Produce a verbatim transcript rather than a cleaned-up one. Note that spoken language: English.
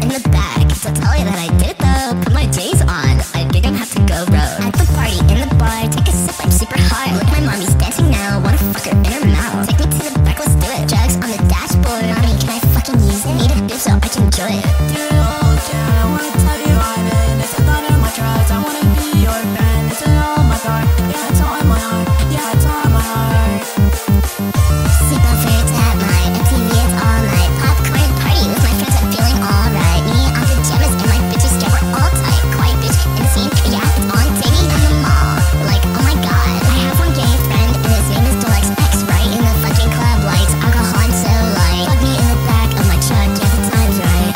in the back. So tell you that I did it though. Put my J's on. I think I'm have to go road. At the party, in the bar, take a sip, I'm super hard. Look, my mommy's dancing now. Wanna fuck her in her mouth. Take me to the back, let's do it. Drugs on the dashboard. Mommy, can I fucking use it? Need a bit so I can enjoy it. Dear old Jen, I wanna tell you I'm in. It's a thought in my trust. I wanna be your friend. It's an all my heart. Yeah, it's all in my heart. Yeah, it's all in my heart. Sleep on fair tap night. M T V, it's all night. Popcorn party with my friends, I'm feeling alright. Me on pajamas and my bitches, yeah, we're all tight. Quiet bitch in the scene, yeah, it's on Davey in the mall. Like, oh my god, I have one gay friend and his name is Deluxe X, right? In the fucking club lights, alcohol and so light. Plug me in the back of my truck, yeah, the time's right.